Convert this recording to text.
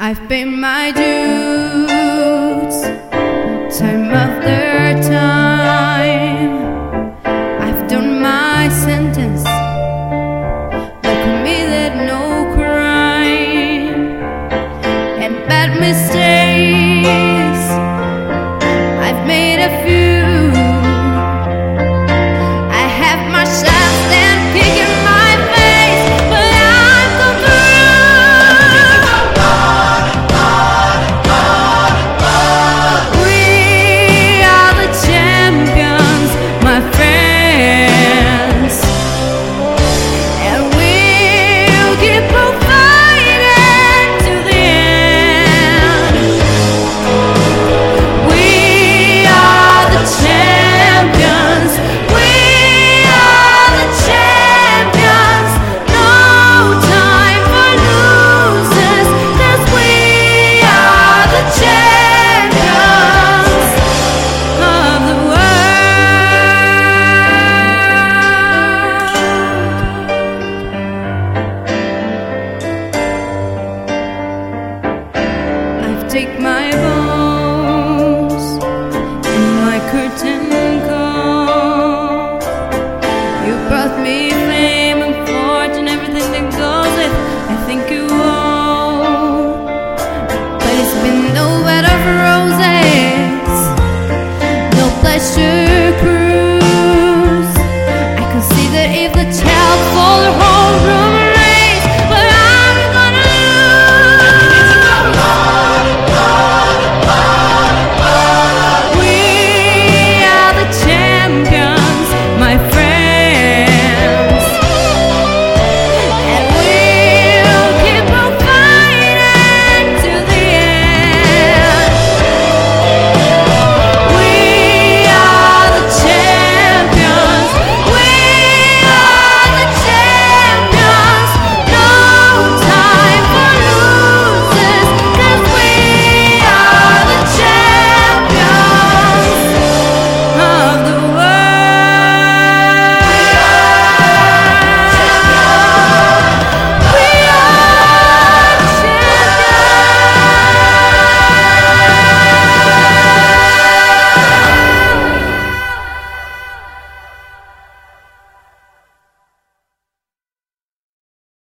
I've paid my dues, time after time. I've done my sentence, but committed no crime. And bad mistakes, I've made a few. I have my shots and picking my face, but I've gone through. We are the champions, my friends, and we'll keep on fighting to the end. We are the champions. We are the champions. No time for losers, 'cause we are the champions of the world. I've taken my bones in my curtain call. You brought me fame and fortune, everything that goes with. I think you all, but it's been no bed of roses, no pleasure cruise.